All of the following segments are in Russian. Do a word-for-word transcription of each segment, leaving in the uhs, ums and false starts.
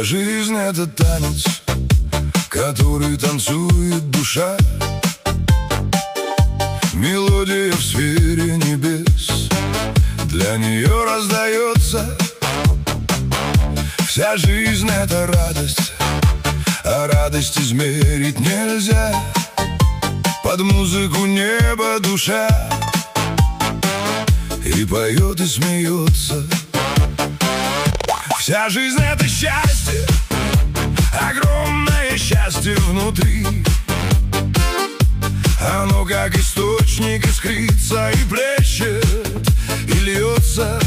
Вся жизнь — это танец, который танцует душа. Мелодия в сфере небес для нее раздается. Вся жизнь — это радость, а радость измерить нельзя. Под музыку неба душа и поет, и смеется. Вся жизнь — это счастье, огромное счастье внутри. Оно как источник искрится и плещет, и льется.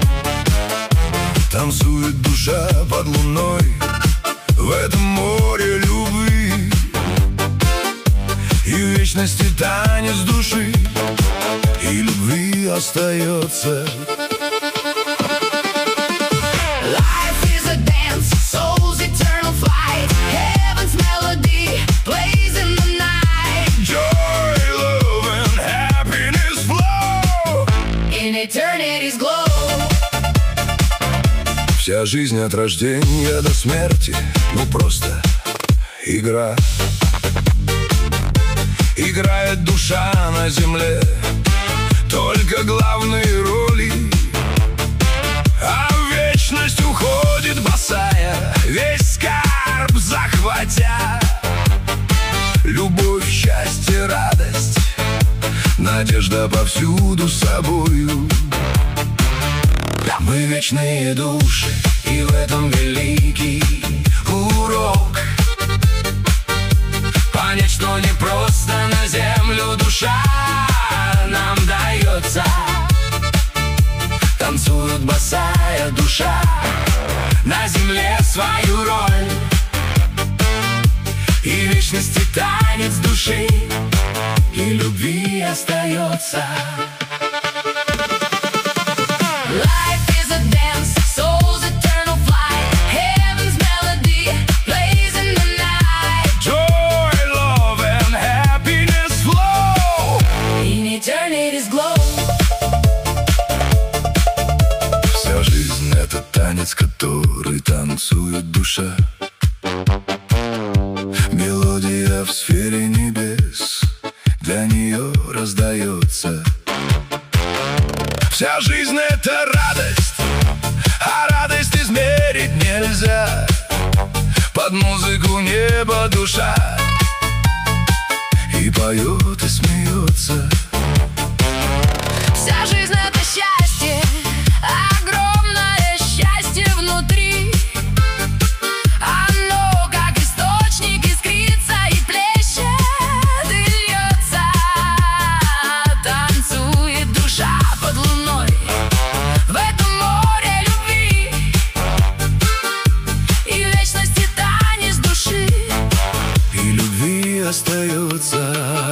Танцует душа под луной в этом море любви, и в вечности танец души и любви остается. Вся жизнь от рождения до смерти, ну просто игра. Играет душа на земле только главные роли, а в вечность уходит босая, весь скарб захватя. Любовь, счастье, радость, надежда повсюду с собою. Мы вечные души, и в этом великий урок. Понять, что не просто на землю душа нам дается. Танцует босая душа, на земле свою роль, и в вечности танец души и любви остается. Вся жизнь — это танец, который танцует душа. Мелодия в сфере небес для нее раздается. Вся жизнь — это радость, а радость измерить нельзя. Под музыку неба душа и поет, и смеется. Вся жизнь — это счастье, огромное счастье внутри. Оно как источник искрится и плещет, и льется. Танцует душа под луной в этом море любви, и в вечности танец души и любви остается.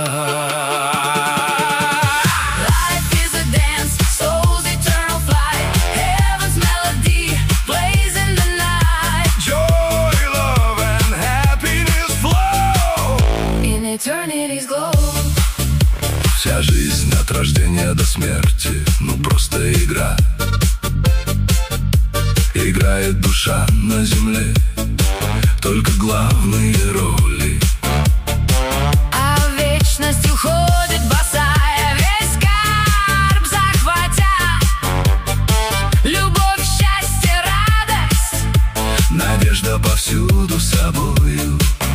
Вся жизнь от рождения до смерти, ну просто игра. Играет душа на земле только главные роли, а в вечность уходит босая, весь скарб захватя. Любовь, счастье, радость, надежда повсюду с собою.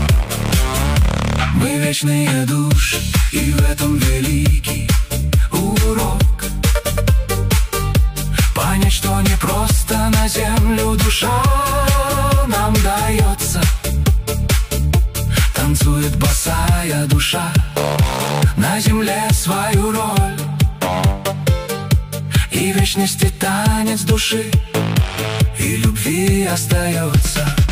Мы вечные души, и в этом великий урок. Понять, что не просто на землю душа нам дается. Танцует босая душа, на земле свою роль, и в вечности танец души и любви остается.